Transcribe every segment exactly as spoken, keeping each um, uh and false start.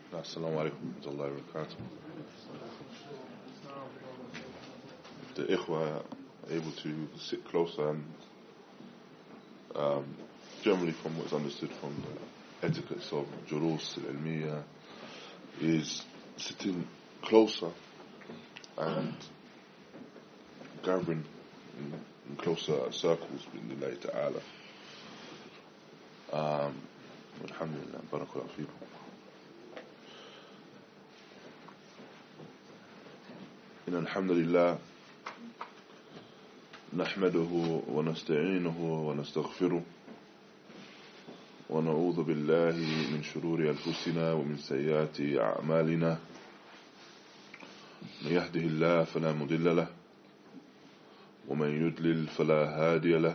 Assalamu alaikum wa rahmatullahi wa barakatuh. The ikhwa are able to sit closer and um, generally from what's understood from the etiquettes of Julus al-Ilmiya is sitting closer and gathering in, in closer circles with Allah Ta'ala. Um, Alhamdulillah, barakallahu feekum. إن الحمد لله نحمده ونستعينه ونستغفره ونعوذ بالله من شرور أنفسنا ومن سيئات أعمالنا من يهده الله فلا مضل له ومن يضلل فلا هادي له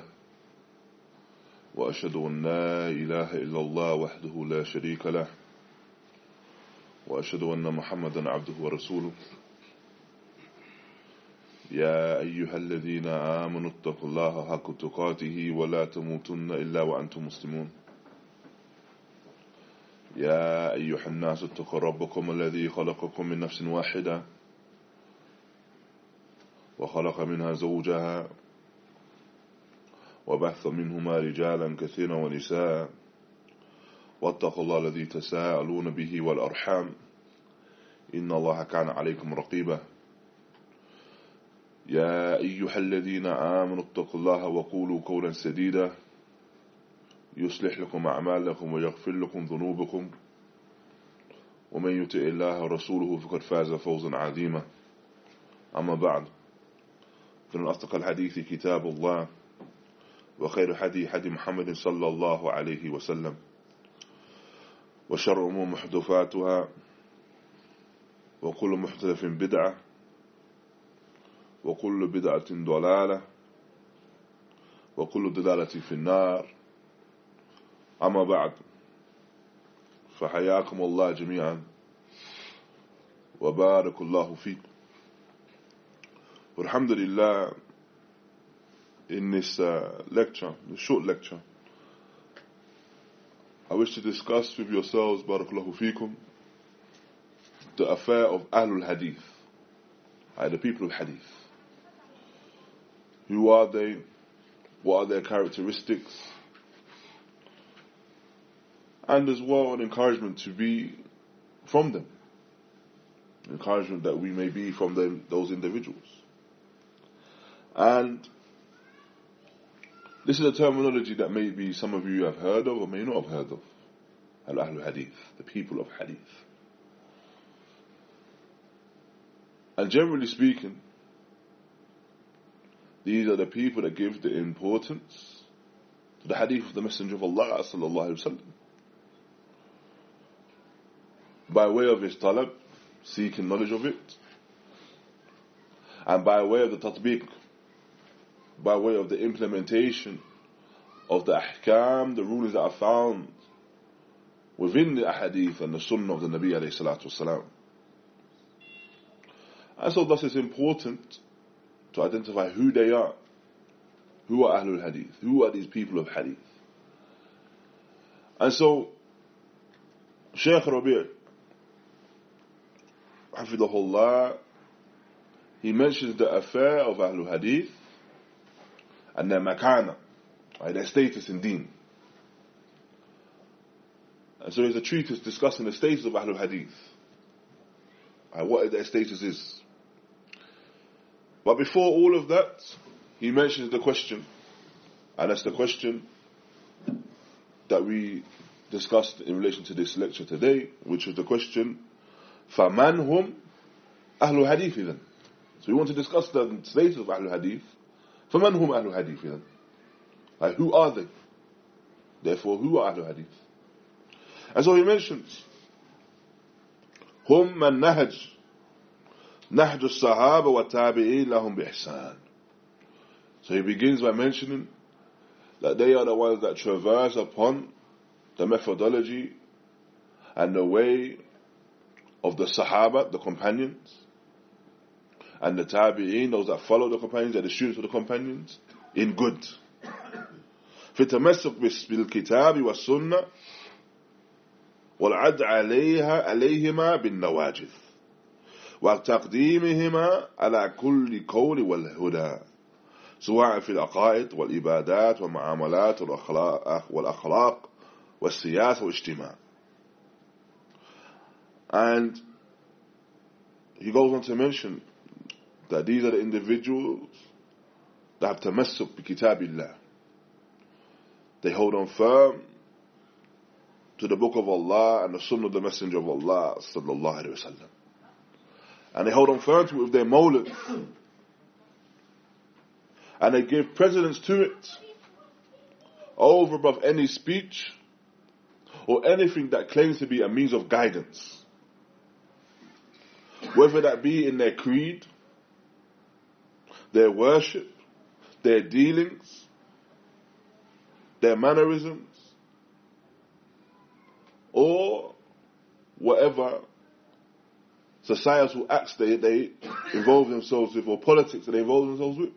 وأشهد أن لا إله إلا الله وحده لا شريك له وأشهد أن محمدا عبده ورسوله يا أيها الذين آمنوا اتقوا الله حق تقاته ولا تموتن إلا وأنتم مسلمون يا أيها الناس اتقوا ربكم الذي خلقكم من نفس واحدة وخلق منها زوجها وبث منهما رجالا كثيرا ونساء واتقوا الله الذي تساءلون به والأرحام إن الله كان عليكم رقيبا يا أيها الذين آمنوا اتقوا الله وقولوا قولا سديدا يصلح لكم أعمالكم ويغفر لكم ذنوبكم ومن يطع الله ورسوله فقد فاز فوزا عظيما أما بعد فإن أصدق الحديث كتاب الله وخير حديث حديث محمد صلى الله عليه وسلم وشر أمور محدثاتها وكل محدث بدعة وكل بدعة ضلالة وكل ضلالة في النار أما بعد فحياكم الله جميعا وبارك الله فيكم. Alhamdulillah, in this uh, lecture, this short lecture, I wish to discuss with yourselves, barakallahu fikum, the affair of Ahlul Hadith, uh, the people of Hadith. Who are they? What are their characteristics? And as well an encouragement to be from them. Encouragement that we may be from them, those individuals. And this is a terminology that maybe some of you have heard of or may not have heard of. Al-Ahlul Hadith, the people of Hadith. And generally speaking, these are the people that give the importance to the hadith of the Messenger of Allah sallallahu alaihi wasallam, by way of his talab, seeking knowledge of it, and by way of the tatbiq, by way of the implementation of the ahkam, the rulings that are found within the ahadith and the sunnah of the Nabi alayhi salatu wasalam. And so thus it's important to identify who they are. Who are Ahlul Hadith? Who are these people of Hadith? And so, Shaykh Rabi' Hafidahullah, he mentions the affair of Ahlul Hadith and their makana, right, their status in deen. And so there's a treatise discussing the status of Ahlul Hadith, right, what their status is. But before all of that, he mentions the question, and that's the question that we discussed in relation to this lecture today, which was the question, فَمَنْ هُمْ أَهْلُ حَدِيثِ then? So we want to discuss the status of Ahlul Hadith. فَمَنْ هُمْ أَهْلُ حَدِيثِ then? Like, who are they? Therefore, who are Ahlul Hadith? And so he mentions, هُمْ مَنْ نَهَجْ نَحْجُ الصَّحَابَ وَالتَّابِعِينَ لَهُمْ بِإِحْسَانٍ. So he begins by mentioning that they are the ones that traverse upon the methodology and the way of the Sahaba, the companions, and the Tabi'een, those that follow the companions, and the students of the companions, in good. فَتَمَسَّكْ بِالْكِتَابِ وَالسُّنَّةِ والعد عليها عليهما بالنواجذ وتقديمهما على كل قول والهدى سواء في العقائد والإبادات والمعاملات والأخلاق, والأخلاق والسياسة والاجتماع. And he goes on to mention that these are the individuals that have tamassuk bi kitabillah. They hold on firm to the book of Allah and the sunnah of the messenger of Allah sallallahu alaihi wasallam. And they hold on firm to it with their mawlid. And they give precedence to it over above any speech or anything that claims to be a means of guidance. Whether that be in their creed, their worship, their dealings, their mannerisms, or whatever societal acts they, they involve themselves with, or politics that they involve themselves with.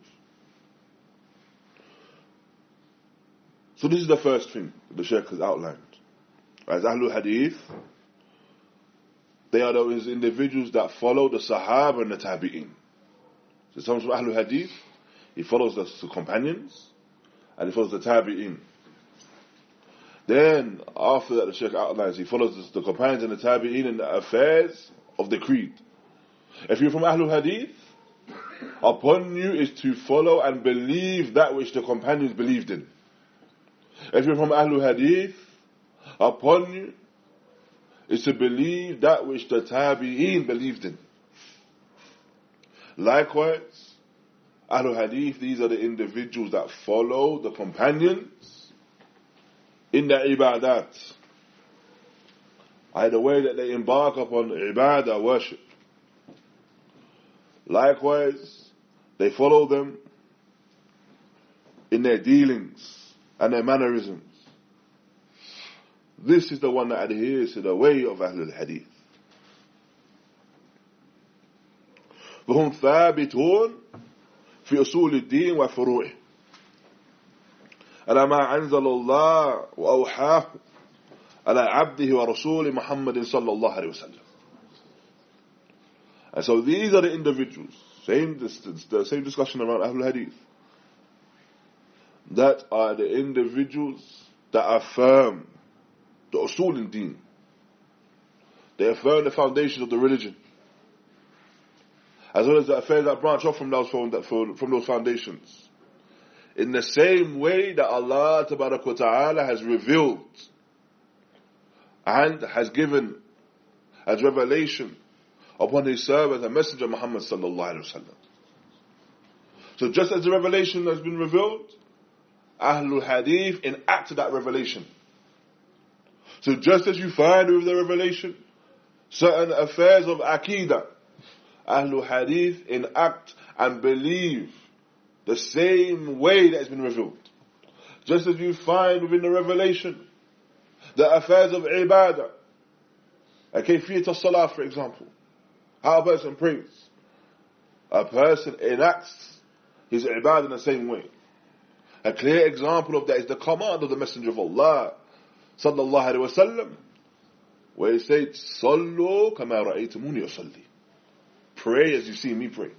So this is the first thing the Shaykh has outlined. As Ahlul Hadith, they are those individuals that follow the Sahaba and the Tabi'in. So someone from Ahlul Hadith, he follows the, the companions, and he follows the Tabi'in. Then, after that, the Shaykh outlines, he follows the, the companions and the Tabi'in in the affairs of the creed. If you're from Ahlul Hadith, upon you is to follow and believe that which the companions believed in. If you're from Ahlul Hadith, upon you is to believe that which the Tabi'een believed in. Likewise, Ahlul Hadith, these are the individuals that follow the companions in their ibadat. Either way that they embark upon ibadah, worship. Likewise, they follow them in their dealings and their mannerisms. This is the one that adheres to the way of Ahlul Hadith. وهم ثابتون في أصول الدين وفروعه على ما أنزل الله وأوحاه على عبده ورسوله محمد صلى الله عليه وسلم. And so these are the individuals, same distance, the same discussion around Ahlul Hadith, that are the individuals that affirm the usul in deen. They affirm the foundation of the religion, as well as the affairs that branch off from those, from, from those foundations, in the same way that Allah Tabarak wa Ta'ala has revealed and has given as revelation upon His servant and messenger Muhammad sallallahu alaihi wasallam. So just as the revelation has been revealed, Ahlul Hadith enact that revelation. So just as you find with the revelation certain affairs of Aqidah, Ahlul Hadith enact and believe the same way that has been revealed. Just as you find within the revelation the affairs of Ibadah, a Kayfiyat al-Salah, for example, how a person prays, a person enacts his Ibadah in the same way. A clear example of that is the command of the Messenger of Allah sallallahu alaihi wasallam, where he said, "Sallu kama ra'aytumuni usalli." Pray as you see me pray.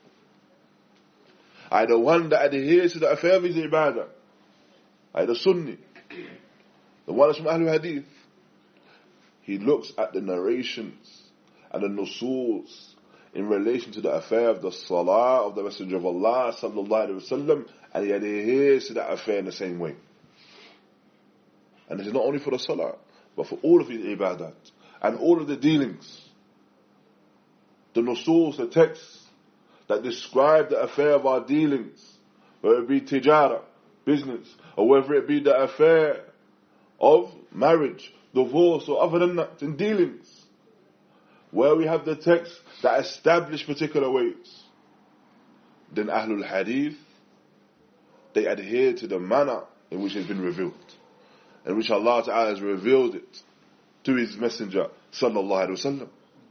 I the one that adheres to the affair of his ibadah, I the Sunni, the one that's from Ahlul Hadith, he looks at the narrations and the nusus in relation to the affair of the salah of the Messenger of Allah sallallahu alaihi wasallam, and he adheres to that affair in the same way. And this is not only for the salah, but for all of his ibadat and all of the dealings. The nusus, the texts that describe the affair of our dealings, whether it be tijara, business, or whether it be the affair of marriage, divorce, or other than that, in dealings, where we have the texts that establish particular ways, then Ahlul Hadith, they adhere to the manner in which it has been revealed, in which Allah Ta'ala has revealed it to His Messenger sallallahu alaihi wasallam.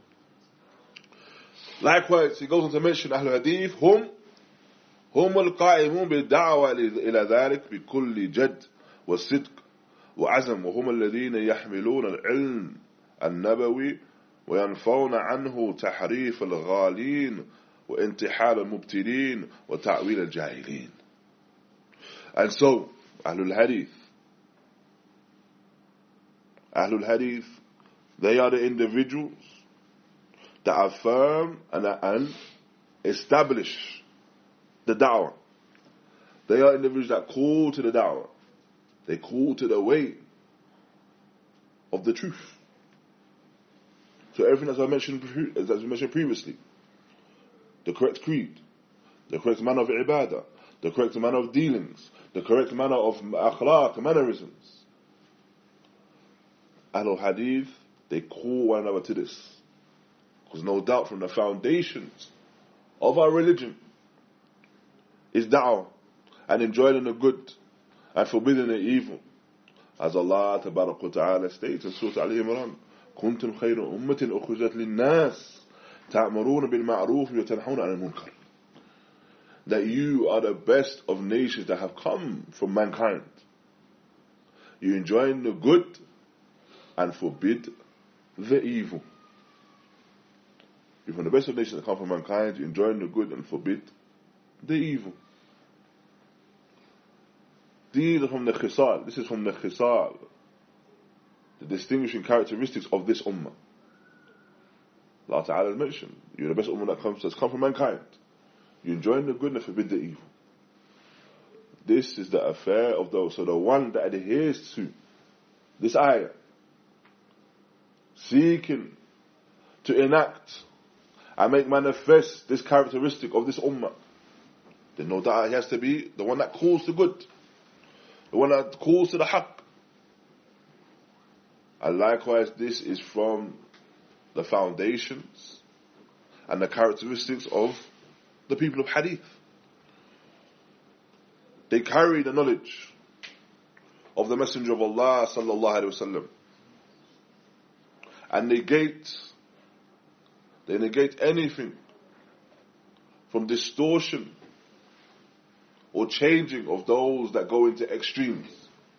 Likewise, he goes on to mention Ahlul Hadith, hum هم القائمون بالدعوة إلى ذلك بكل جد والصدق وعزم وهم الذين يحملون العلم النبوي وينفون عنه تحريف الغالين وانتحال المبتلين وتأويل الجاهلين. And so, Ahlul Hadith, Ahlul Hadith, they are the individuals that affirm and, and establish the da'wah. They are individuals that call to the da'wah. They call to the way of the truth. So everything as I mentioned, as I mentioned previously, the correct creed, the correct manner of ibadah, the correct manner of dealings, the correct manner of akhlaq, mannerisms. Ahlul Hadith, they call one another to this. Because no doubt from the foundations of our religion is da'wah and enjoying the good and forbidding the evil. As Allah Tabarak wa Ta'ala states in Surah Al-Imran, كنتم خير أمة أخرجت للناس تأمرون بالمعروف وتنهون عن المنكر. That you are the best of nations that have come from mankind. You enjoin the good and forbid the evil. You're from the best of nations that come from mankind. You enjoin the good and forbid the evil. These are from the khisal. This is from the khisal, the distinguishing characteristics of this ummah. Allah Ta'ala mentioned, you're the best ummah that comes, that's come from mankind. You enjoin the good and forbid the evil. This is the affair of those. So the one that adheres to this ayah, seeking to enact and make manifest this characteristic of this ummah, then no doubt he has to be the one that calls to good, the one that calls to the haqq. And likewise, this is from the foundations and the characteristics of the people of hadith. They carry the knowledge of the Messenger of Allah sallallahu alaihi wasallam, and negate they negate anything from distortion or changing of those that go into extremes.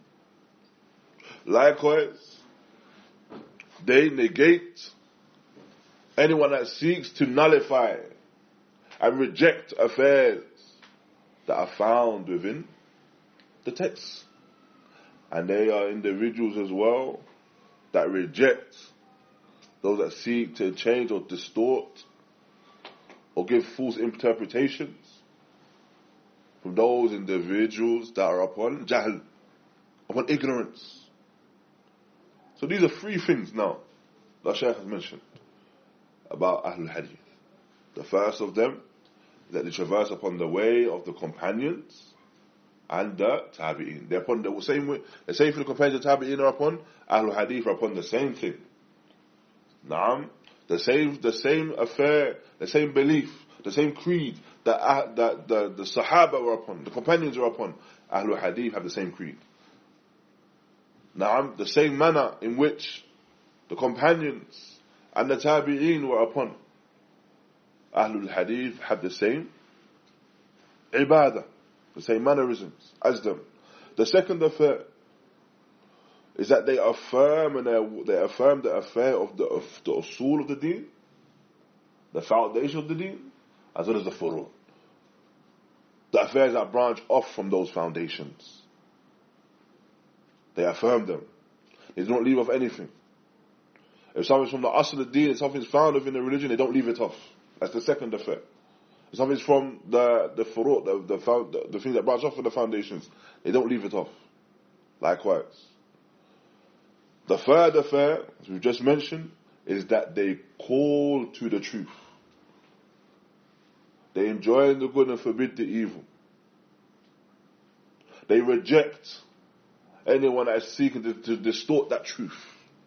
Likewise, they negate anyone that seeks to nullify and reject affairs that are found within the text. And they are individuals as well that reject those that seek to change or distort or give false interpretations from those individuals that are upon jahl, upon ignorance. So these are three things now that Shaykh has mentioned about Ahlul Hadith. The first of them is that they traverse upon the way of the companions and the Tabi'een. They're upon the same way. The same thing the companions and Tabi'een are upon. Ahlul Hadith are upon the same thing. Naam, the same, the same affair, the same belief, the same creed that uh, that the, the Sahaba were upon, the companions were upon. Ahlul Hadith have the same creed. Naam, the same manner in which the companions and the Tabi'een were upon. Ahlul Hadith have the same ibadah, the same mannerisms as them. The second affair is that they affirm and they, they affirm the affair of the of the usul of the deen, the foundation of the deen, as well as the furu'. The affairs that branch off from those foundations. They affirm them. They don't leave off anything. If something's from the asl of the deen, if something's found within the religion, they don't leave it off. That's the second affair. If something's from the the furu', the the, the the things that branch off from the foundations, they don't leave it off. Likewise. The third affair, as we've just mentioned, is that they call to the truth. They enjoy the good and forbid the evil. They reject anyone that is seeking to, to distort that truth.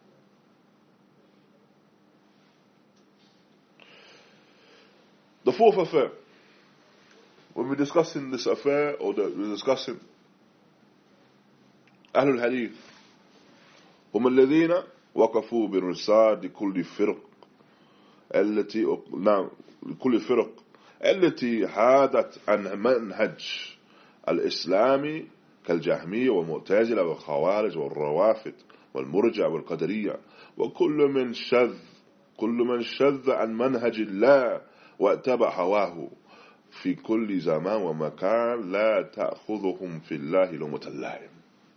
The fourth affair, when we're discussing this affair, or the, we're discussing Ahlul Hadith, هم الذين وقفوا بالرصاد لكل فرق التي نعم لكل فرق التي حادت عن منهج الإسلام كالجهمية والمعتزلة والخوارج والروافد والمرجع والقدرية وكل من شذ كل من شذ عن منهج الله واتبع هواه في كل زمان ومكان لا تأخذهم في الله لومة اللائم.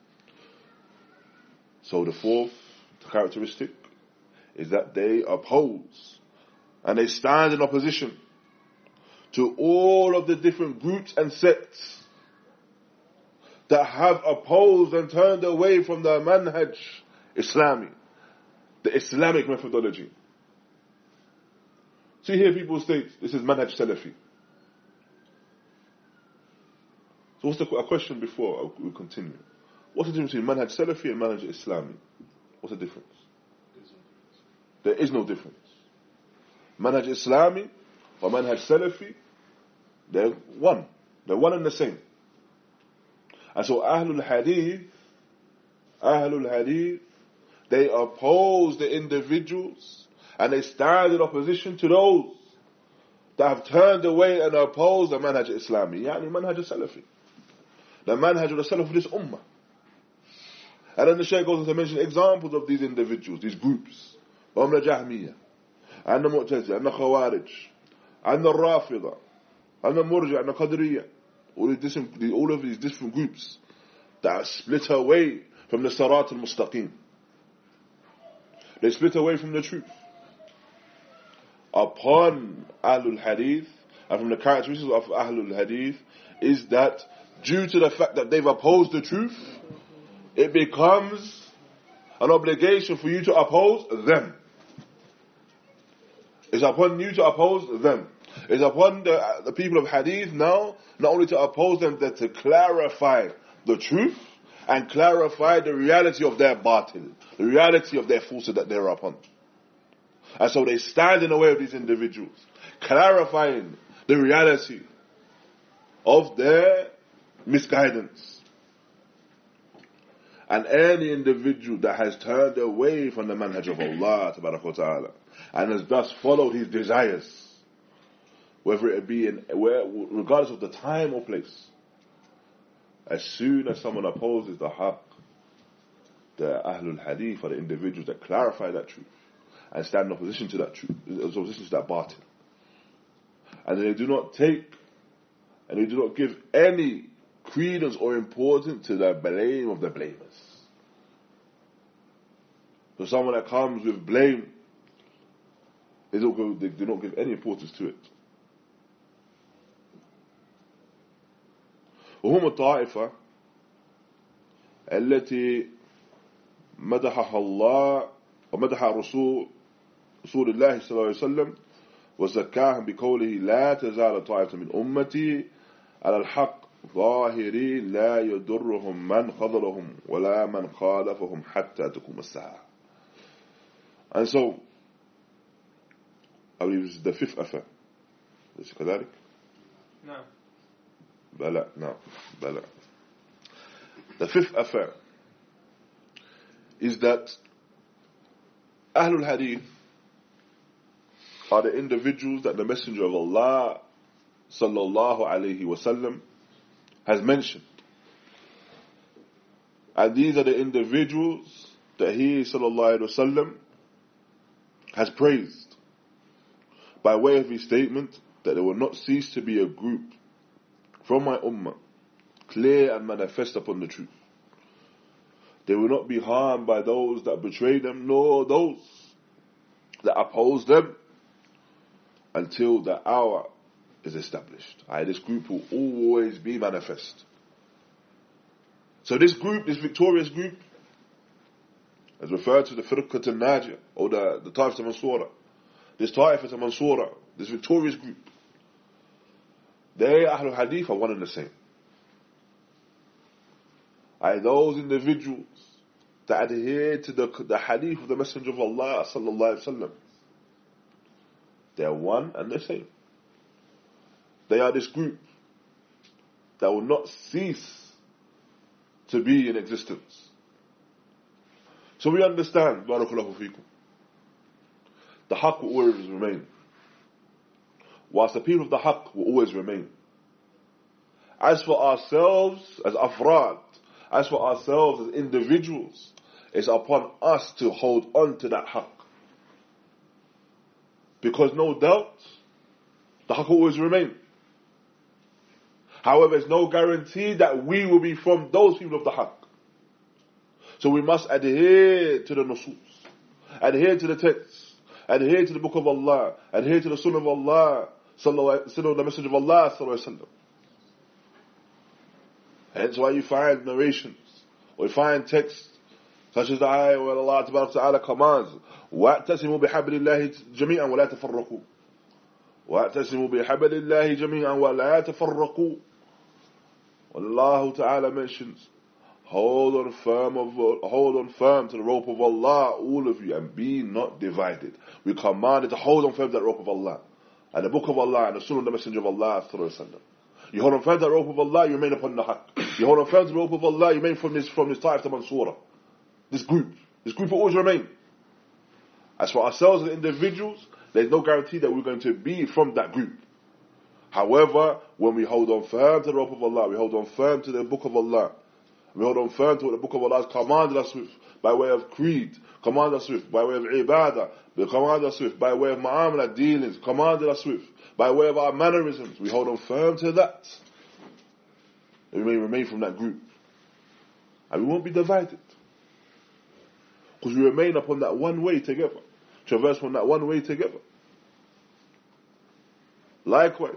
So the fourth characteristic is that they oppose and they stand in opposition to all of the different groups and sects that have opposed and turned away from the manhaj Islami, the Islamic methodology. So you hear people state, this is manhaj Salafi. So what's the a question before we continue? What's the difference between manhaj Salafi and manhaj Islami? What's the difference? There is no difference. Manhaj Islami or manhaj Salafi, they're one. They're one and the same. And so Ahlul Hadith, Ahlul Hadith, they oppose the individuals and they stand in opposition to those that have turned away and opposed the manhaj Islami, yani manhaj Salafi, the manhaj of the Salaf of this ummah. And then the Shaykh goes on to mention examples of these individuals, these groups. وهم the Jahmiyyah, and the Mu'tazila, and the Khawarij, and the Rafida, and the Murja, and the Qadiriyah. All, these different, all of these different groups that are split away from the Sirat al-Mustaqim. They split away from the truth. Upon Ahlul Hadith, and from the characteristics of Ahlul Hadith, is that due to the fact that they've opposed the truth, it becomes an obligation for you to oppose them. It's upon you to oppose them. It's upon the, the people of Hadith now, not only to oppose them, but to clarify the truth and clarify the reality of their batil, the reality of their falsehood that they're upon. And so they stand in the way of these individuals, clarifying the reality of their misguidance. And any individual that has turned away from the manhaj of Allah Tabaraka wa Ta'ala and has thus followed his desires, whether it be in, where, regardless of the time or place, as soon as someone opposes the haqq, the Ahlul Hadith are the individuals that clarify that truth and stand in opposition to that truth, in opposition to that batil. And they do not take and they do not give any credence or importance to the blame of the blamers. So someone that comes with blame, they don't, go, they do not give any importance to it. وهم الطائفة التي مدحها الله ومدح رسول رسول الله صلى الله عليه وسلم وزكاهم بقوله لا تزال طائفة من أمتي على الحق ظاهرين لا يضرهم من خذلهم ولا من خالفهم حتى تقوم الساعة. And so, I believe this is the fifth affair. Is it كذلك? No. بلى, no, بلى. The fifth affair is that Ahlul Hadith are the individuals that the Messenger of Allah sallallahu alayhi wasallam has mentioned. And these are the individuals that he sallallahu alayhi wasallam has praised by way of his statement that there will not cease to be a group from my ummah clear and manifest upon the truth. They will not be harmed by those that betray them, nor those that oppose them, until the hour is established. Aye, this group will always be manifest. So this group, this victorious group, is referred to the Firqat al-Najiyah, or the, the Taifat al-Mansura. This Taifat al-Mansura, this victorious group, they, Ahlul Hadith, are one and the same. Aye, those individuals that adhere to the, the Hadith of the Messenger of Allah sallallahu alaihi wasallam, they are one and the same. They are this group that will not cease to be in existence. So we understand, barakallahu feekum, the haqq will always remain, whilst the people of the haqq will always remain. As for ourselves, as afrad, As for ourselves as individuals, it's upon us to hold on to that haqq. Because no doubt, the haqq will always remain. However, there's no guarantee that we will be from those people of the haqq. So we must adhere to the nusus, adhere to the texts, adhere to the book of Allah, adhere to the sunnah of Allah, sunnah of the message of Allah sallallahu alaihi wasallam. Hence why you find narrations, or you find texts, such as the ayah where Allah Ta'ala commands, وَاعْتَسِمُوا بِحَبْلِ اللَّهِ جَمِيعًا وَلَا تَفَرَّقُوا وَاعْتَسِمُوا بِحَبْلِ اللَّهِ جَمِيعًا وَلَا تَفَرَّقُوا. Allah Ta'ala mentions, hold on firm of, hold on firm to the rope of Allah, all of you, and be not divided. We commanded to hold on firm to that rope of Allah, and the book of Allah, and the sunnah of the messenger of Allah sallallahu alaihi wasallam. You hold on firm to the rope of Allah, you remain upon the haqq. You hold on firm to the rope of Allah, you remain from this from this Ta'if to Mansura. This group. This group will always remain. As for ourselves as individuals, there's no guarantee that we're going to be from that group. However, when we hold on firm to the rope of Allah, we hold on firm to the book of Allah, we hold on firm to what the book of Allah has commanded us with by way of creed, commanded us with by way of ibadah, commanded us with by way of ma'amala dealings, commanded us with by way of our mannerisms, we hold on firm to that. And we may remain from that group. And we won't be divided. Because we remain upon that one way together. Traverse on that one way together. Likewise,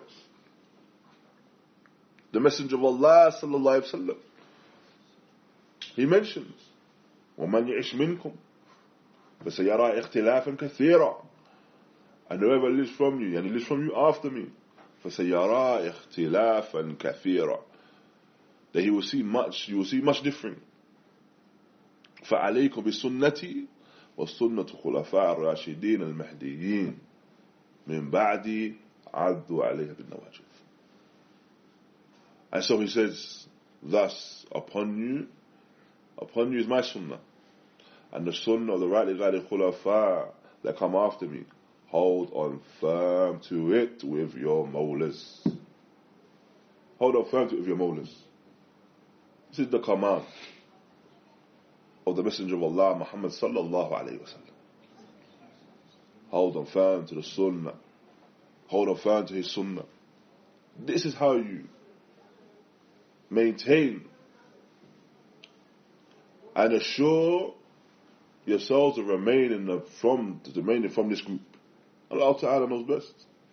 the Messenger of Allah sallallahu alaihi wasallam, he mentions, وَمَنْ يَعِشْ مِنْكُمْ فَسَيَرَى اخْتِلَافًا كَثِيرًا. And whoever lives from you, and he lives from you after me, فَسَيَرَى اخْتِلَافًا كَثِيرًا. That he will see much, you will see much different. فَعَلَيْكُمْ بِسُنَّتِي وَالسُنَّةُ خُلَفَاءِ الرَّاشِدِينَ الْمَهْدِيِّينَ مِنْ بَعْدِ عَدُّوا عَلَيْهَا بِالنَّوَاجِذِ. And so he says, thus upon you, upon you is my sunnah, and the sunnah of the rightly guided khulafa that come after me. Hold on firm to it with your molars. Hold on firm to it with your molars. This is the command of the Messenger of Allah, Muhammad sallallahu alayhi wa sallam. Hold on firm to the sunnah. Hold on firm to his sunnah. This is how you maintain and assure yourselves to remain in the, from, to remain from this group. Allah Ta'ala knows best.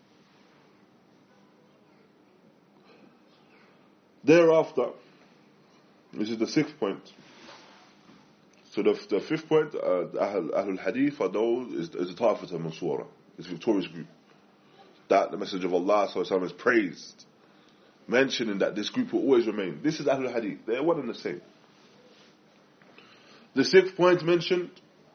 Thereafter, this is the sixth point. So the, the fifth point, uh, Ahl, Ahlul Hadith are those, is, is the Ta'ifat al-Mansura, this victorious group that the Messenger of Allah sallallahu alaihi wasallam has praised, mentioning that this group will always remain. This is Ahlul Hadith. They're one and the same. The sixth point mentioned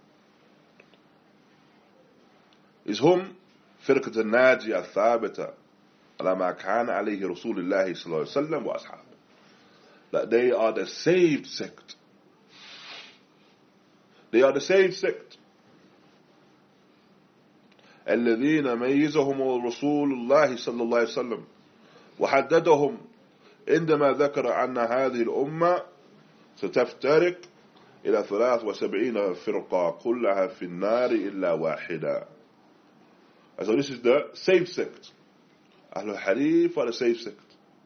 is hum فرقة الناجية الثابتة على ما كان عليه رسول الله صلى الله عليه وسلم وأصحابه. That they are the saved sect. They are the saved sect. الذين ميزهم رسول الله صلى الله عليه وسلم وحددهم عندما ذكر أن هذه الأمة ستفترق إلى ثلاث وسبعين فرقة كلها في النار إلا واحدة. And so this is the saved sect. Ahlul Hadith are the saved sect.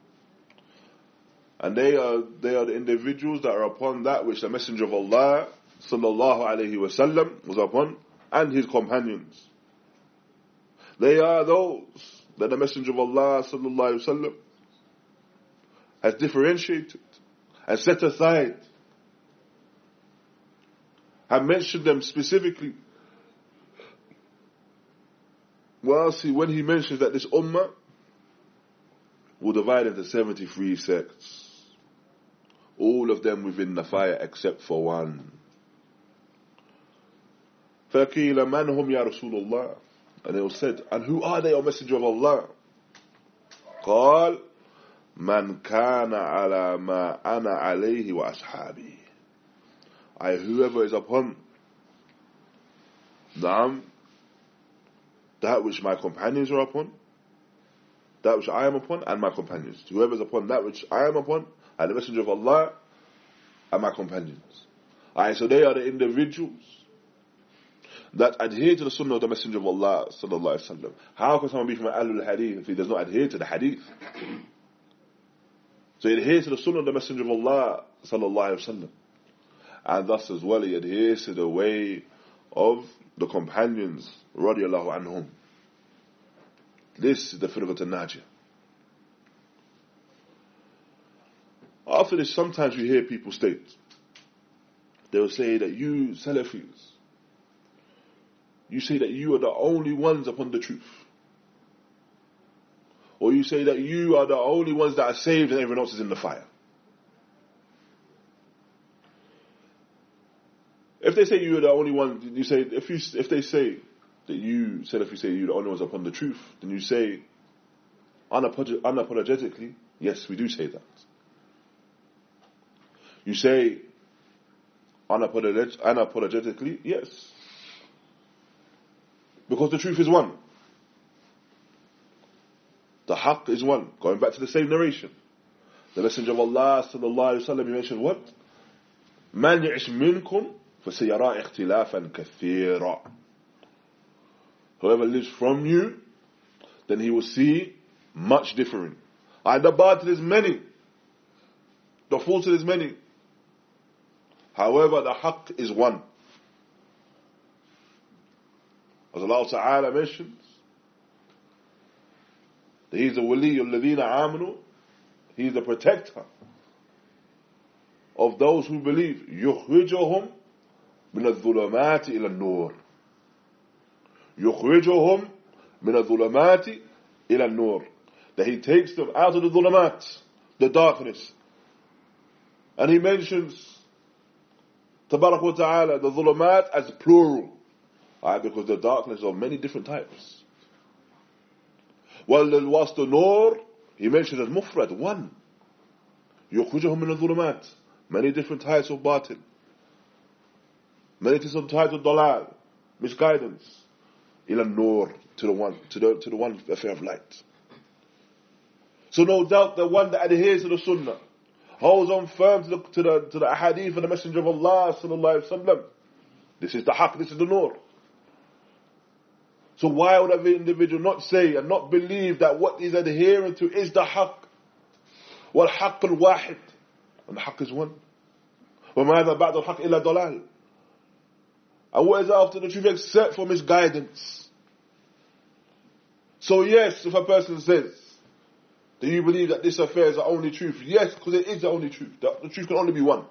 And they are, they are the individuals that are upon that which the Messenger of Allah sallallahu alayhi wa sallam was upon, and his companions. They are those that the Messenger of Allah sallallahu alayhi wa sallam has differentiated and set aside, have mentioned them specifically. Well, see, when he mentions that this ummah will divide into seventy-three sects, all of them within the fire except for one. فَقِيلَ مَنْ هُمْ يَا رَسُولُ اللَّهِ. And it was said, and who are they, O Messenger of Allah? قال مَنْ كَانَ عَلَى مَا أَنَا عَلَيْهِ وَأَصْحَابِي. I, whoever is upon Naam, that which my companions are upon, that which I am upon, and my companions. Whoever is upon that which I am upon, and the Messenger of Allah and my companions. Alright, so they are the individuals that adhere to the sunnah of the Messenger of Allah sallallahu alaihi wasallam. How can someone be from Ahlul Hadith if he does not adhere to the Hadith? So he adheres to the sunnah of the Messenger of Allah sallallahu alaihi wasallam, and thus as well he adheres to the way of the companions radiyallahu anhum. This is the firqat al-najiyah. After this, sometimes we hear people state, they will say that you Salafis, you say that you are the only ones upon the truth. Or you say that you are the only ones that are saved and everyone else is in the fire. If they say you are the only one, you say, if you, if they say that you, said if you say you're the only ones upon the truth, then you say, unapolog- unapologetically, yes, we do say that. You say, unapolog- unapologetically, yes. Because the truth is one. The haqq is one. Going back to the same narration. The Messenger of Allah sallallahu alaihi wasallam, he mentioned what? Man ya'ish minkum fasayara ikhtilafan kathira. Whoever lives from you, then he will see much differing. And the batil is many. The falsehood is many. However, the haqq is one. As Allah Ta'ala mentions, that He is the wali alladhina amanu, He is the protector of those who believe. يخرجهم من الظلمات إلى النور. يخرجهم من الظلمات إلى النور. That He takes them out of the dhulamat, the darkness. And He mentions, Tabarak wa Ta'ala, the dhulamat as plural. Right, because the darkness is of many different types. While whilst the nur, he mentioned as mufrad, one. يخرجهم من الظلمات. Many different types of batil. Many different types of dalal, misguidance. Ila nur, to the one, to the, to the one affair of light. So no doubt the one that adheres to the sunnah, holds on firm to the, to the, to the ahadith of the Messenger of Allah sallallahu alaihi wasallam. This is the haqq, this is the nur. So why would an individual not say and not believe that what he's adhering to is the haqq? Wal haqq al wahid. And the haqq is one. وَمَاذَا بَعْدَ الْحَقِّ إِلَّا ضَلَالٍ. And what is after the truth except for misguidance? So yes, if a person says, do you believe that this affair is the only truth? Yes, because it is the only truth. The, the truth can only be one.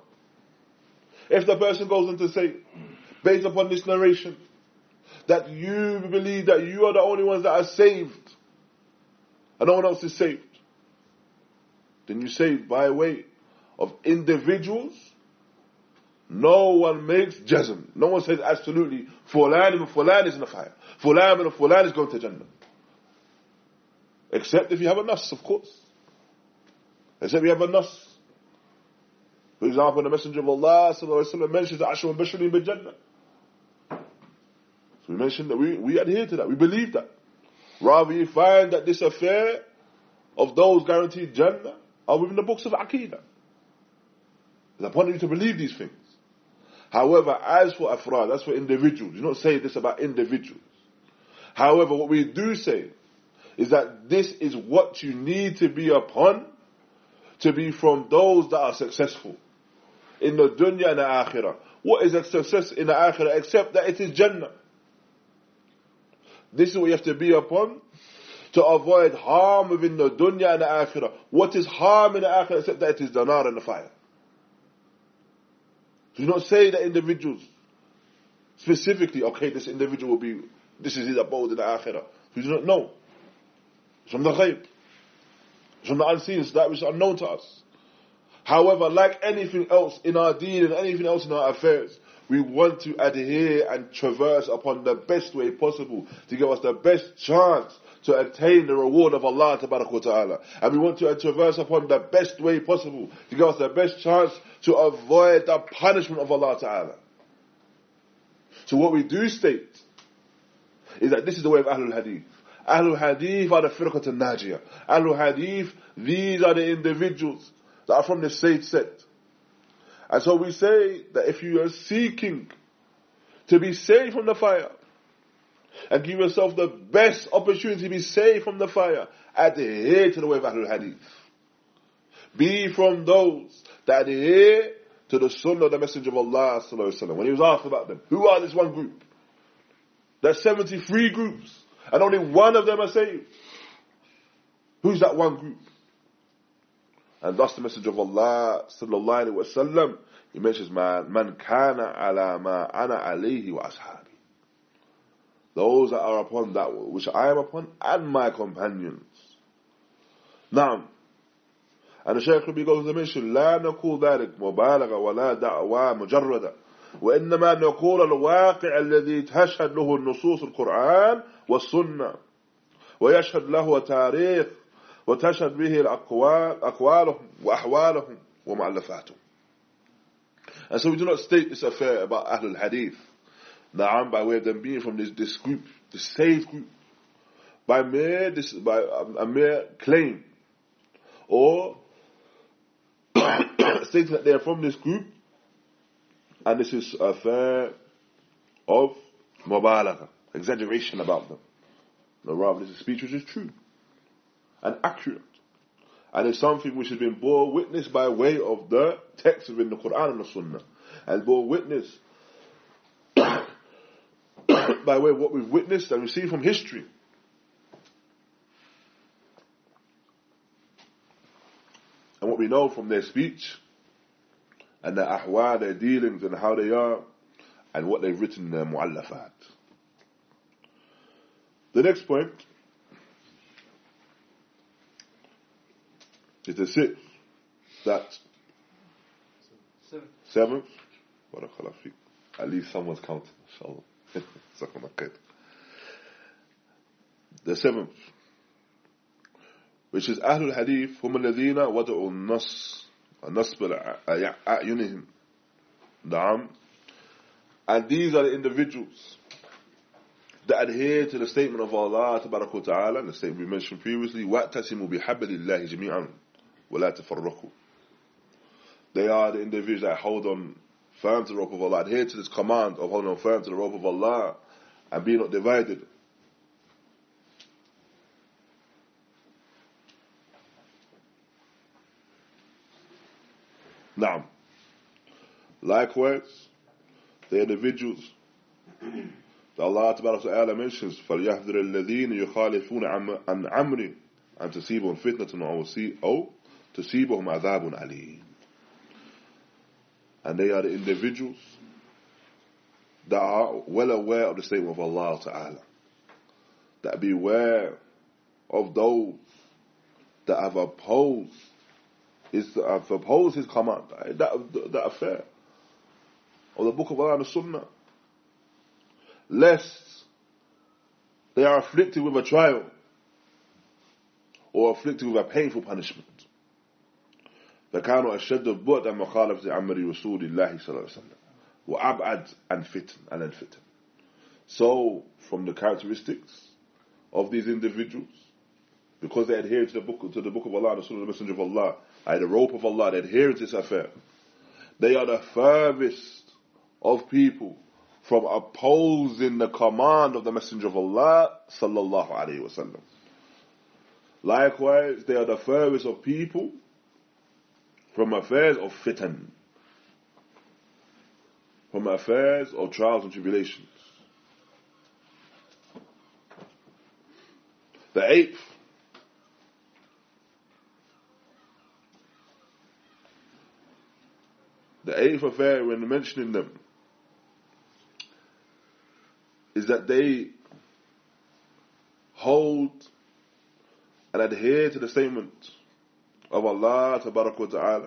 If the person goes on to say, based upon this narration, that you believe that you are the only ones that are saved and no one else is saved, then you say by way of individuals, no one makes jazm. No one says absolutely Fulan and Fulan is in the fire, Fulan and Fulan is going to Jannah. Except if you have a nas, of course. Except if you have a nas. For example, the Messenger of Allah sallallahu alaihi wasallam mentions that Ashra Bashirin bil Jannah. So we mentioned that we, we adhere to that, we believe that. Rather you find that this affair of those guaranteed Jannah are within the books of Aqeedah. It's upon you to believe these things. However, as for afrad, that's for individuals. You don't say this about individuals. However, what we do say is that this is what you need to be upon to be from those that are successful in the dunya and the akhirah. What is a success in the akhirah except that it is Jannah? This is what you have to be upon to avoid harm within the dunya and the akhirah. What is harm in the akhirah except that it is the nar and the fire? So you don't say that individuals specifically, okay, this individual will be, this is his abode in the akhirah. You do not know. It's from the ghaib. It's from the unseen. It's that which is unknown to us. However, like anything else in our deen and anything else in our affairs, we want to adhere and traverse upon the best way possible to give us the best chance to attain the reward of Allah Ta'ala. And we want to traverse upon the best way possible to give us the best chance to avoid the punishment of Allah Ta'ala. So what we do state is that this is the way of Ahlul Hadith. Ahlul Hadith are the firqat al-najiyah. Ahlul Hadith, these are the individuals that are from the said set. And so we say that if you are seeking to be saved from the fire, and give yourself the best opportunity to be saved from the fire, adhere to the way of Ahlul Hadith. Be from those that adhere to the sunnah of the Messenger of Allah sallallahu alaihi wasallam. When he was asked about them, who are this one group? There's seventy-three groups, and only one of them are saved. Who's that one group? And thus the Messenger of Allah sallallahu alaihi wasallam, he mentions, man, man kana ala ma ana alayhi wa ashabi. Those that are upon that which I am upon, and my companions. Now, and the Shaykh Rabi goes to mention, لا نقول ذلك مبالغة ولا دعوة مجردة وإنما نقول الواقع الذي تشهد له النصوص القرآن والسنة ويشهد له تاريخ وتشهد به الأقوال أقوالهم وأحوالهم ومؤلفاتهم. And so we do not state this affair about Ahlul Hadith, Na'am, by way of them being from this, this group, this saved group, by mere, this, by a, a mere claim, or stating that they are from this group, and this is a affair of mubalagha, exaggeration about them. No, rather, this is speech which is true and accurate, and it's something which has been bore witness by way of the text within the Quran and the Sunnah, and bore witness by way of what we've witnessed and received from history. And what we know from their speech and their ahwa, their dealings and how they are, and what they've written in their mu'allafat. The next point is the sixth, that seventh. Seventh. Barakallah feek. At least someone's counting, inshallah. The seventh, which is Ahlul Hadith, هم الذين وضعوا النص النصب أعينهم. نعم. And these are the individuals that adhere to the statement of Allah Tabaraka wa Ta'ala, and the statement we mentioned previously, وَأْتَسِمُوا بِحَبِّ اللَّهِ جَمِيعًا وَلَا تَفَرَّقُوا. They are the individuals that hold on firm to the rope of Allah, adhere to this command of holding on firm to the rope of Allah and be not divided. Now, likewise, the individuals that Allah Tabaraka wa Ta'ala mentions, فَلْيَحْذِرِ الَّذِينَ يُخَالِفُونَ عَنْ عَمْرِ أَنْ تُصِيبَهُمْ فِتْنَةٌ أَوْ تُصِيبَهُمْ عَذَابٌ عَلِيمٌ. And they are the individuals that are well aware of the statement of Allah Ta'ala, that beware of those that have opposed His, have opposed His command, that, that affair of the Book of Allah and the Sunnah, lest they are afflicted with a trial or afflicted with a painful punishment. فكانوا أشد البعد عن مخالفة أمر رسول الله صلى الله عليه وسلم وأبعد عن فتن عن الفتن. So, from the characteristics of these individuals, because they adhere to the book to the book of Allah, the Sunnah of the Messenger of Allah, by the rope of Allah, they adhere to this affair, they are the furthest of people from opposing the command of the Messenger of Allah sallallahu alaihi wasallam. Likewise, they are the furthest of people from affairs of fitan, from affairs of trials and tribulations. The eighth, the eighth affair when mentioning them is that they hold and adhere to the statement of Allah Tabaraka wa Ta'ala,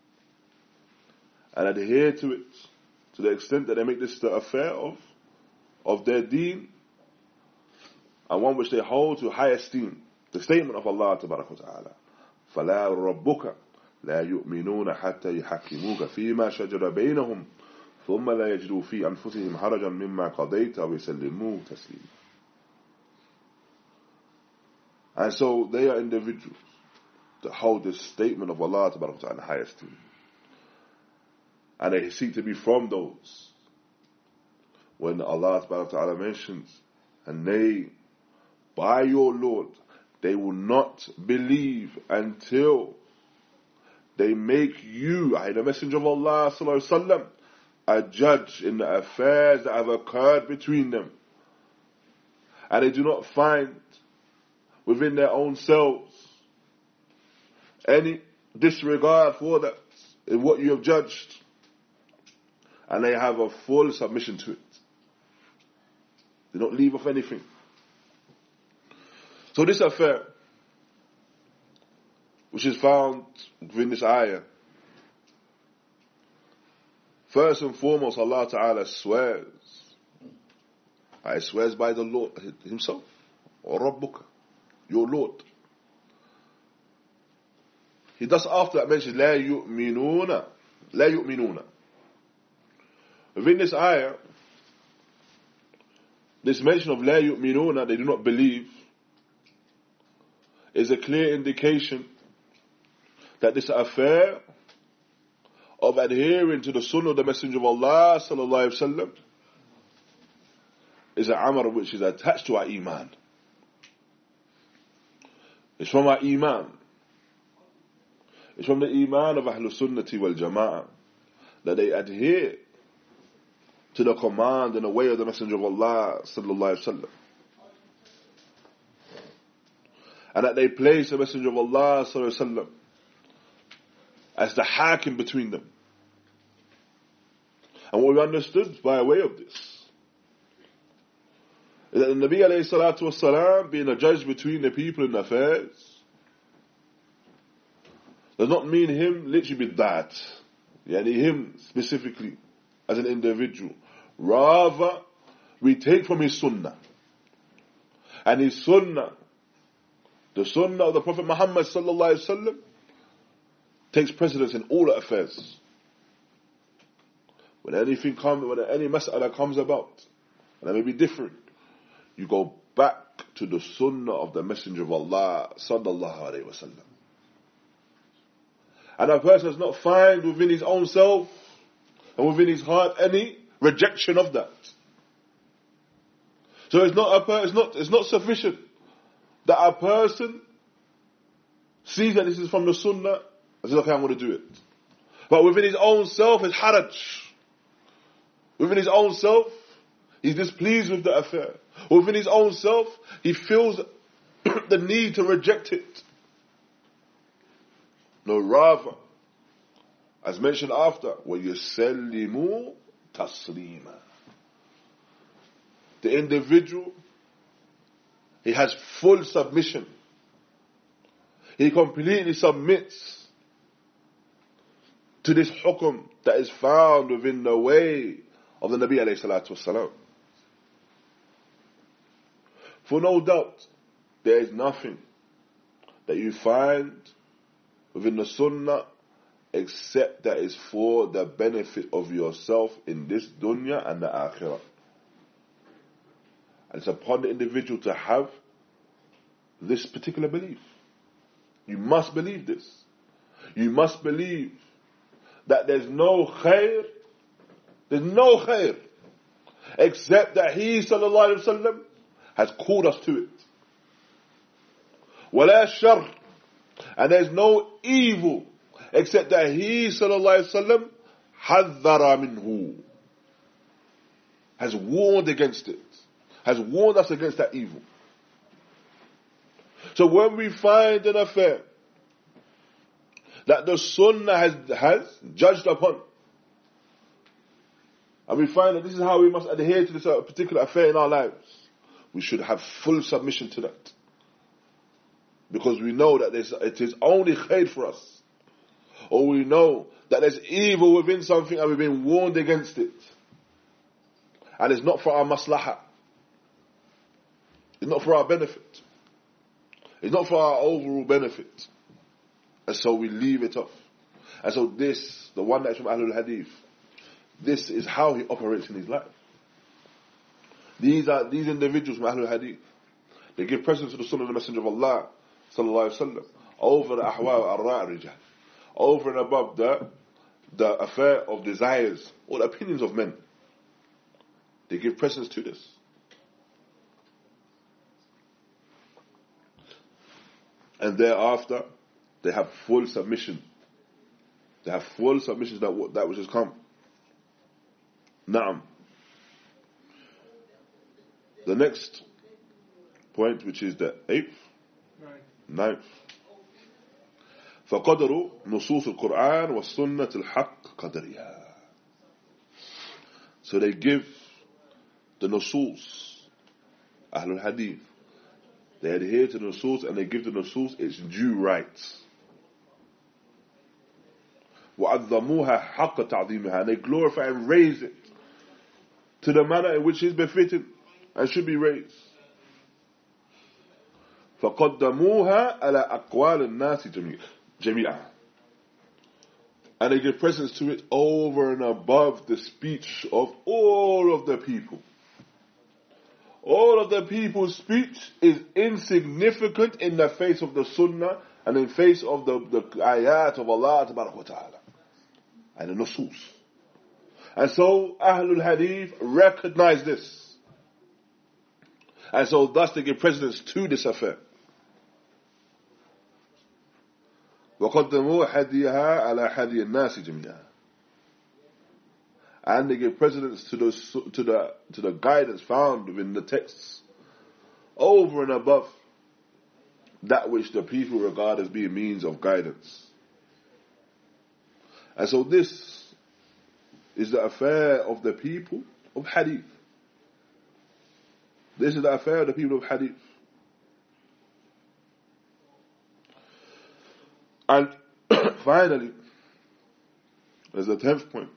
and adhere to it to the extent that they make this the affair of of their deen, and one which they hold to high esteem, the statement of Allah Tabaraka wa Ta'ala, فَلَا رَبُّكَ لَا يُؤْمِنُونَ حَتَّى يُحَكِّمُوكَ فِي مَا شَجَرَ بَيْنَهُمْ ثُمَّ لَا يَجِدُوا فِي أَنفُسِهِمْ حَرَجًا مِمَّا قَضَيْتَ وَيُسَلِّمُوا تَسْلِيمًا. And so they are individuals that hold this statement of Allah Tabaraka wa Ta'ala in high esteem. And they seek to be from those. When Allah subhanahu wa ta'ala mentions, and they, by your Lord, they will not believe until they make you, the Messenger of Allah sallallahu alaihi wasallam, a judge in the affairs that have occurred between them. And they do not find within their own selves any disregard for that in what you have judged. And they have a full submission to it. They don't leave off anything. So this affair, which is found within this ayah, first and foremost, Allah Ta'ala swears. I swears by the Lord Himself, or Rabbuka, your Lord. He does after that mention, لا يؤمنون, لا يؤمنون. Within this ayah, this mention of لا يؤمنون, they do not believe, is a clear indication that this affair of adhering to the sunnah of the Messenger of Allah sallallahu alaihi wasallam is an amal which is attached to our iman. It's from our iman. It's from the iman of Ahlul Sunnati wal Jama'ah that they adhere to the command and the way of the Messenger of Allah sallallahu alaihi wasallam, and that they place the Messenger of Allah sallallahu alaihi wasallam as the hakim between them. And what we understood by way of this is that the Nabi alayhi salatu wasalam, being a judge between the people in affairs, does not mean him literally with that, yani him specifically as an individual. Rather, we take from his sunnah. And his sunnah, the sunnah of the Prophet Muhammad sallallahu alaihi wasallam, takes precedence in all affairs. When anything comes, when any mas'ala comes about, and it may be different, you go back to the sunnah of the Messenger of Allah sallallahu alaihi wasallam. And a person does not find within his own self and within his heart any rejection of that. So it's not a per- it's not it's not sufficient that a person sees that this is from the sunnah and says, okay, I'm going to do it. But within his own self is haraj. Within his own self, he's displeased with the affair. Within his own self, he feels the need to reject it. No, rather, as mentioned after, وَيُسَلِّمُوا تَسْلِيمًا. The individual, he has full submission. He completely submits to this hukum that is found within the way of the Nabi alayhi salatu wasalam. For no doubt, there is nothing that you find within the sunnah except that is for the benefit of yourself in this dunya and the akhirah. And it's upon the individual to have this particular belief. You must believe this. You must believe that there's no khair, there's no khair, except that He sallallahu alaihi wasallam has called us to it. Wala shar, and there's no evil except that He sallallahu alaihi wasallam haddara minhu, has warned against it, has warned us against that evil. So when we find an affair that the sunnah has, has judged upon, and we find that this is how we must adhere to this particular affair in our lives, we should have full submission to that. Because we know that it is only khair for us. Or we know that there's evil within something and we've been warned against it. And it's not for our maslahah. It's not for our benefit. It's not for our overall benefit. And so we leave it off. And so this, the one that's from Ahlul Hadith, this is how he operates in his life. These are these individuals from Ahlul Hadith. They give precedence to the Sunnah of the Messenger of Allah sallallahu alaihi wasallam over the ahwa al-ra'rijah, over and above the the affair of desires or the opinions of men. They give precedence to this. And thereafter, they have full submission. They have full submission to that, that which has come. Na'am. The next point, which is the eighth, ninth. فقدروا نصوص القرآن والسنة الحق قدرها. So they give the nusus, Ahlul Hadith. They adhere to the nusus and they give the nusus its due rights. وَعَظَّمُوهَا حَقَّ تَعْظِيمِهَا. And they glorify and raise it to the manner in which is befitting and should be raised. فَقَدَّمُوهَا عَلَى أَقْوَالِ النَّاسِ جَمِيعًا. And they give precedence to it over and above the speech of all of the people. All of the people's speech is insignificant in the face of the Sunnah and in face of the, the ayat of Allah Ta'ala and the nusus. And so Ahlul Hadith recognize this. And so thus they give precedence to this affair. وَقَدَّمُوا حَدِيهَا عَلَى حَدِيِ النَّاسِ جَمِيعًا. And they give precedence to the, to the, to the guidance found within the texts over and above that which the people regard as being means of guidance. And so this is the affair of the people of Hadith. This is the affair of the people of Hadith. And finally, as the tenth point,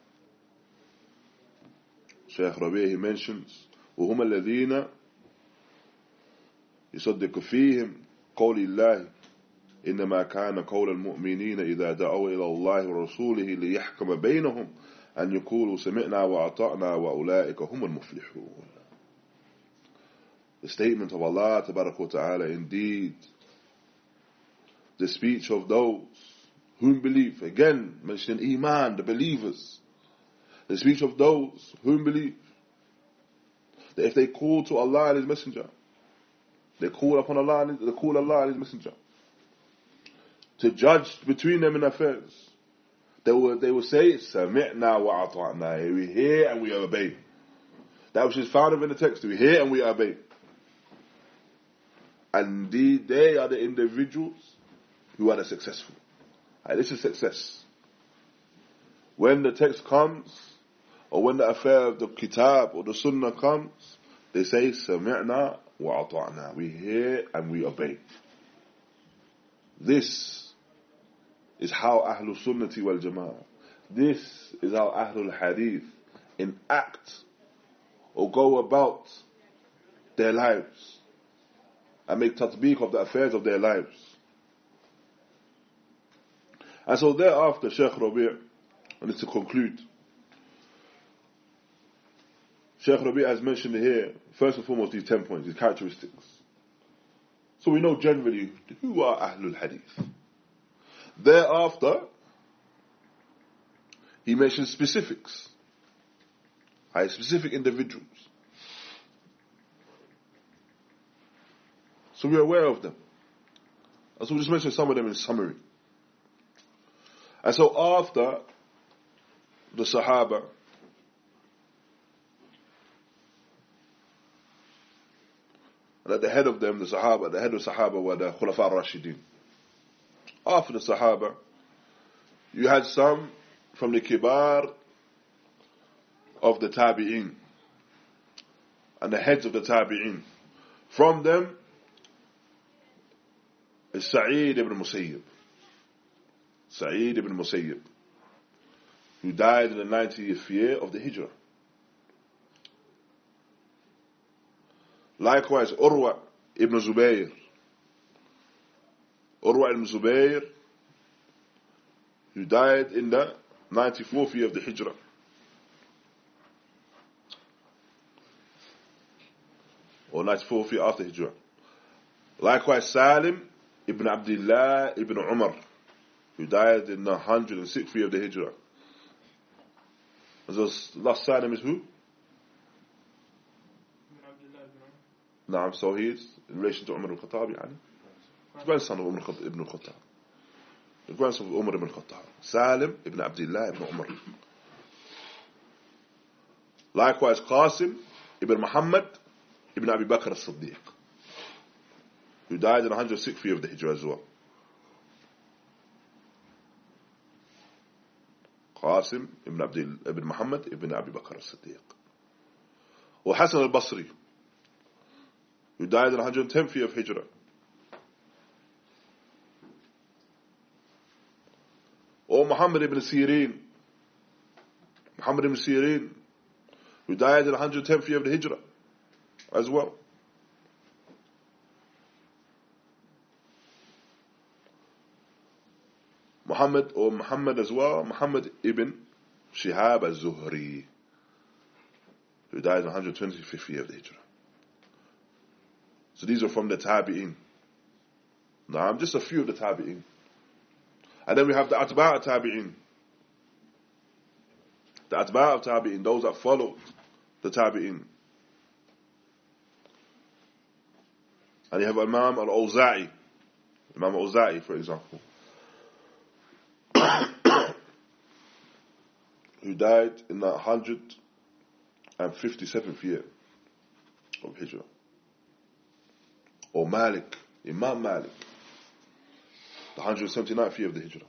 Shaykh Rabi' he mentions, وَهُمَ الَّذِينَ يصدق فيهم قول الله إنما كان قول المؤمنين إذا دعوا إلى الله ورسوله ليحكم بينهم أن يقولوا سمعنا وأطعنا وأولئك هم المفلحون. The statement of Allah Tabarak wa Ta'ala, indeed the speech of those whom believe, again mentioning Iman, the believers, the speech of those whom believe, that if they call to Allah and His Messenger, they call upon Allah and they call Allah and His Messenger to judge between them in affairs, they will, they will say, Sami'na wa ata'na, we hear and we obey. That which is found in the text, we hear and we obey. And indeed, they are the individuals who are the successful. And this is success. When the text comes, or when the affair of the kitab or the sunnah comes, they say, Sami'na wa ata'na, we hear and we obey. This is how Ahlul Sunnati wal Jama'ah, this is how Ahlul Hadith enact or go about their lives and make tatbiq of the affairs of their lives. And so thereafter, Shaykh Rabi', and it's to conclude, Shaykh Rabi' has mentioned here, first and foremost, these ten points, these characteristics. So we know generally who are Ahlul Hadith. Thereafter, he mentions specifics, right, specific individuals. So we're aware of them. And so we'll just mention some of them in summary. And so after the Sahaba, and at the head of them, the Sahaba, at the head of the Sahaba were the Khulafa al-Rashidin. After the Sahaba, you had some from the Kibar of the Tabi'in, and the heads of the Tabi'in. From them is Sa'id ibn Musayyib. Sa'id ibn Musayyib, who died in the ninetieth year of the Hijrah. Likewise, Urwa ibn Zubayr. Urwa ibn Zubayr, who died in the ninety-fourth year of the Hijrah. Or ninety-fourth year after Hijrah. Likewise, Salim ibn Abdullah ibn Umar, who died in the one hundred sixth year of the Hijrah. The last surname is who? Naam, so he is in relation to Umar ibn Khattab, yani. The grandson of Umar ibn Khattab. The grandson of Umar ibn Khattab. Salim ibn Abdullah ibn Umar. Likewise, Qasim ibn Muhammad ibn Abi Bakr as-Siddiq, who died in one hundred sixth year of the Hijrah as well. Qasim ibn Abdul ibn Muhammad ibn Abi Bakr as-Siddiq. Or Hassan al-Basri, who died in one hundred tenth year of Hijrah. Or Muhammad ibn Sirin, Muhammad ibn Sirin, who died in one hundred tenth year of the Hijrah as well. Muhammad, or Muhammad as well, Muhammad ibn Shihab al-Zuhri, who died in one hundred twenty-fifth year of the Hijrah. So these are from the Tabi'in. Now, I'm just a few of the Tabi'in. And then we have the Atba' Tabi'in. The Atba' Tabi'in, those that followed the Tabi'in. And you have Imam al-Awza'i. Imam al-Awza'i, for example, who died in the one hundred fifty-seventh year of Hijrah. Or Malik, Imam Malik, the one hundred seventy-ninth year of the Hijrah.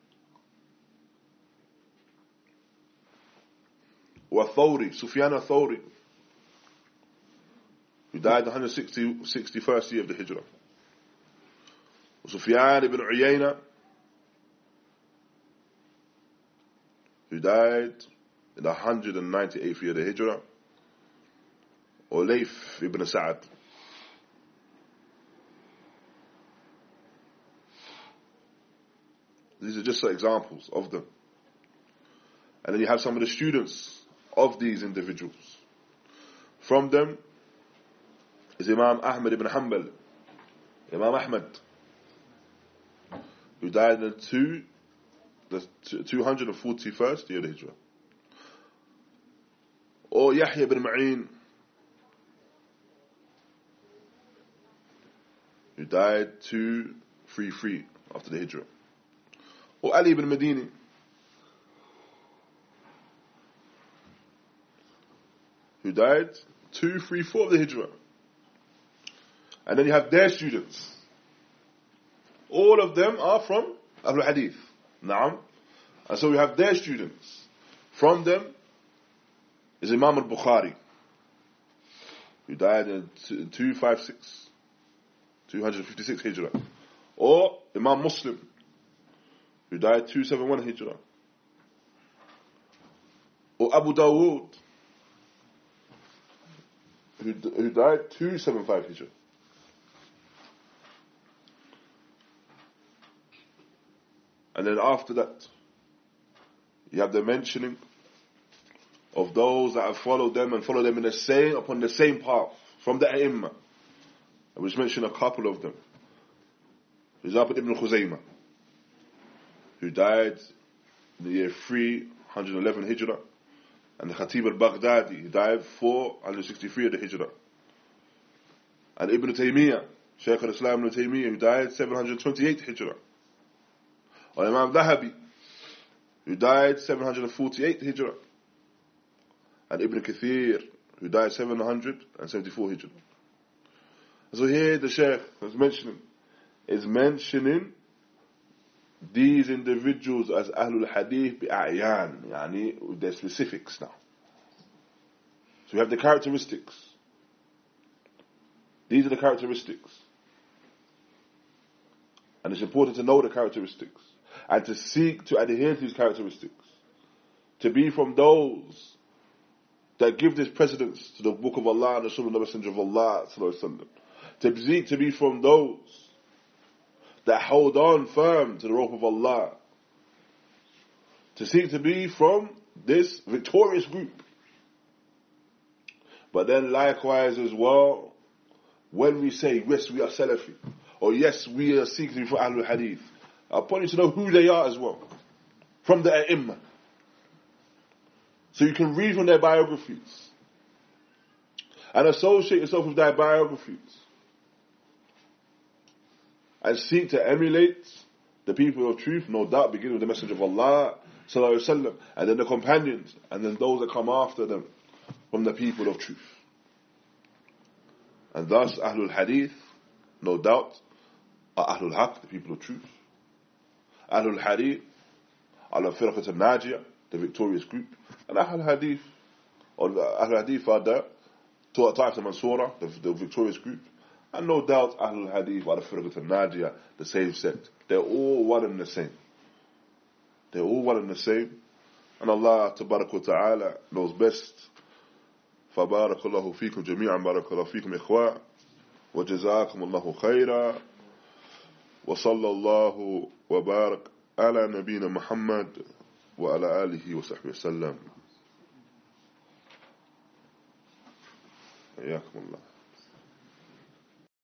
Or Thawri, Sufyan al-Thawri, who died in the one hundred sixty-first year of the Hijrah. Or Sufyan ibn Uyayna, who died in the one hundred ninety-eighth year of the Hijrah. Or Layth ibn Sa'ad. These are just examples of them. And then you have some of the students of these individuals. From them is Imam Ahmad ibn Hanbal, Imam Ahmad, who died in the, two, the two hundred forty-first year of the Hijrah. Or Yahya ibn Ma'in, who died two thirty-three after the Hijrah. Or Ali ibn Madini, who died two thirty-four of the Hijrah. And then you have their students. All of them are from Ahlul Hadith. Naam. And so we have their students. From them is Imam al-Bukhari, who died in two fifty-six, two fifty-six Hijrah. Or Imam Muslim, who died two seventy-one Hijrah. Or Abu Dawood, who, who died two seventy-five Hijrah. And then after that, you have the mentioning of those that have followed them and followed them in the same, upon the same path from the A'imma. I will just mention a couple of them. For example, Ibn Khuzaymah, who died in the year three eleven Hijrah, and the Khatib al-Baghdadi, who died four sixty-three of the Hijrah, and Ibn Taymiyyah, Shaykh al-Islam Ibn Taymiyyah, who died seven twenty-eight Hijrah, or Imam Dhahabi, who died seven forty-eight Hijrah, and Ibn Kathir, who died seven seventy-four Hijrah. So here the Shaykh is mentioning, is mentioning these individuals as Ahlul Hadith bi'a'yan, yani with their specifics now. So we have the characteristics. These are the characteristics. And it's important to know the characteristics and to seek to adhere to these characteristics. To be from those that give this precedence to the Book of Allah and the Sunnah of the Messenger of Allah sallallahu alaihi wasallam. To seek to be from those that hold on firm to the rope of Allah. To seek to be from this victorious group. But then likewise as well, when we say, yes, we are Salafi, or yes, we are seeking to be for Ahlul Hadith, I want you to know who they are as well. From the A'imma. So you can read from their biographies and associate yourself with their biographies and seek to emulate the people of truth, no doubt, beginning with the Messenger of Allah sallallahu alaihi wasallam, and then the companions, and then those that come after them from the people of truth. And thus, Ahlul Hadith, no doubt, are Ahlul Haqq, the people of truth. Ahlul Hadith are the Firqat al-Najiyah, the victorious group. And Ahlul Hadith, or Ahlul Hadith are the Ta'if al-Mansura, the, the victorious group. And no doubt, Ahlul Hadith are the Firqat al-Najiyah, the same sect. They're all one and the same. They're all one and the same. And Allah Tabarak wa Ta'ala knows best. فبارك الله فيكم جميعا بارك الله فيكم إخوة وجزاكم الله خيرا وصلى الله وبارك على نبينا محمد وعلى آله وصحبه وسلم حياكم الله.